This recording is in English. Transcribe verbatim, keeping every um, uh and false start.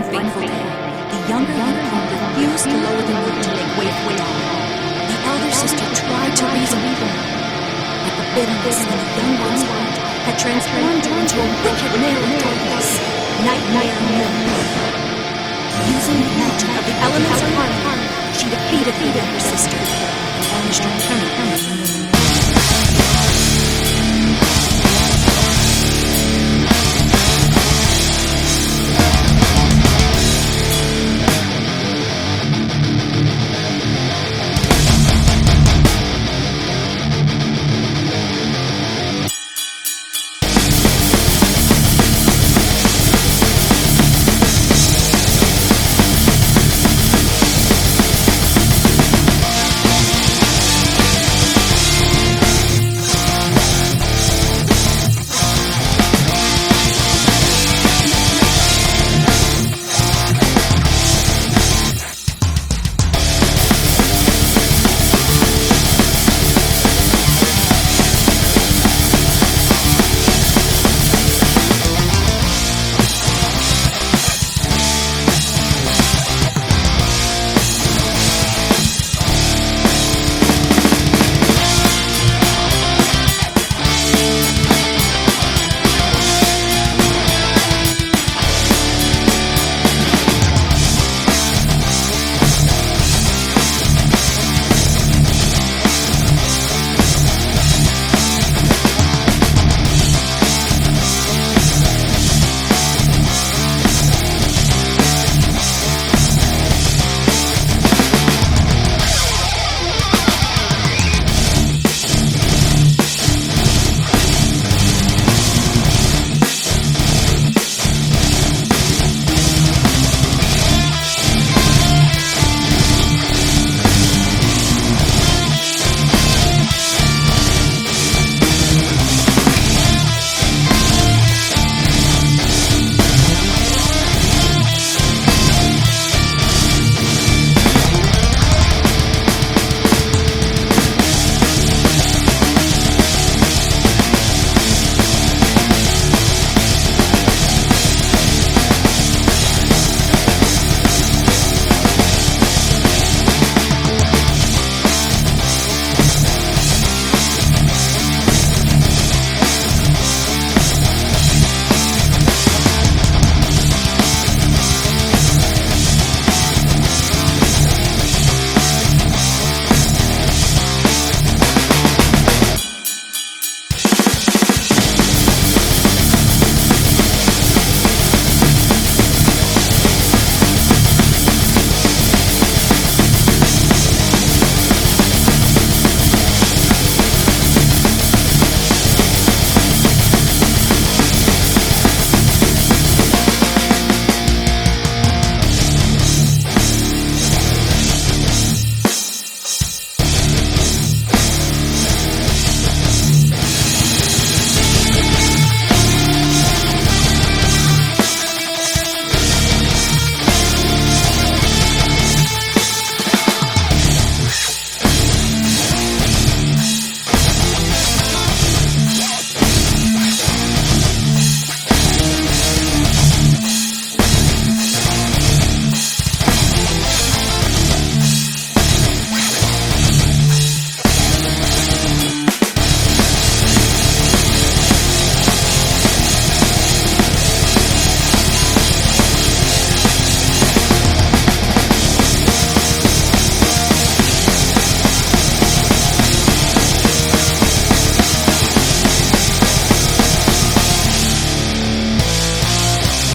fateful day, the younger Yunpeng refused to lower the moon to make way for dawn. The elder sister tried to reason with her, but the bitterness in the young one's heart had transformed her into a wicked mare of darkness, Nightmare Moon. Using the magic of the elements of harmony, she defeated the younger sister and vanished her permanently from the moon.